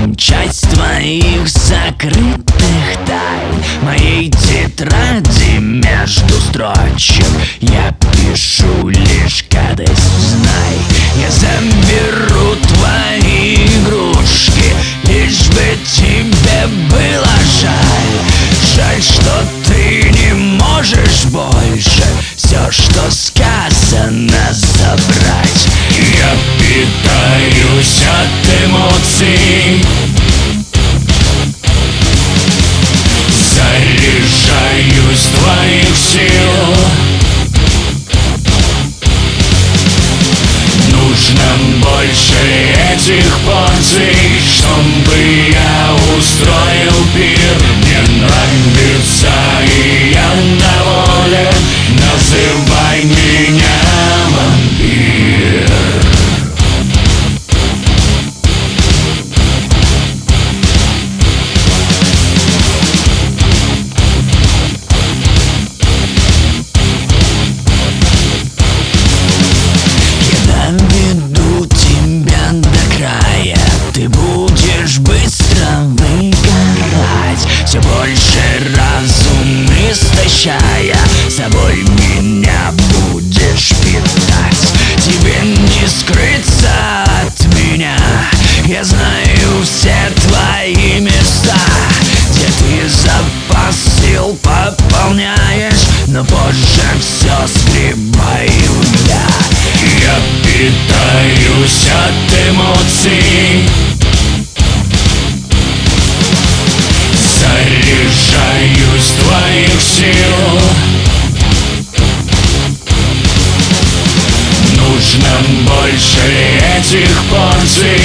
там часть твоих закрытых тайн, моей тетради между строчек. Я пишу лишь гадость, знай. Я заберу твои игрушки, лишь бы тебе было жаль. Жаль, что ты не можешь больше все, что сказано, забрать. Я питаюсь от эмоций, заряжаюсь твоих сил. Нужно больше этих порций, чтобы я устроил пир. Мне нравится, и я доволен. Называй меня вампир. Доведу тебя до края, ты будешь быстро выгорать, все больше разум истощая, собой меня будешь питать. Тебе не скрыться от меня, я знаю все твои места, где ты запас сил пополняешь, но позже все сгребаю я. Я питаюсь от эмоций, заряжаюсь твоих сил. Нужно больше этих порций,